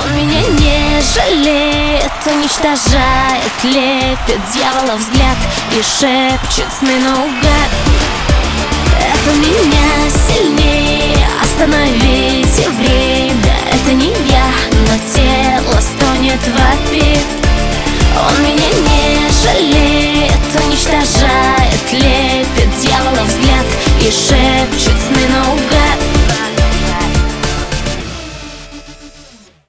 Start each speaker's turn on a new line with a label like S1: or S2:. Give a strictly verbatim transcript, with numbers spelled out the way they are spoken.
S1: Он меня не жалеет, уничтожает, лепит дьявола взгляд и шепчет сны наугад. Это меня сильнее, остановите время. Это не я, но тело стонет, вопит. Он меня не жалеет, уничтожает,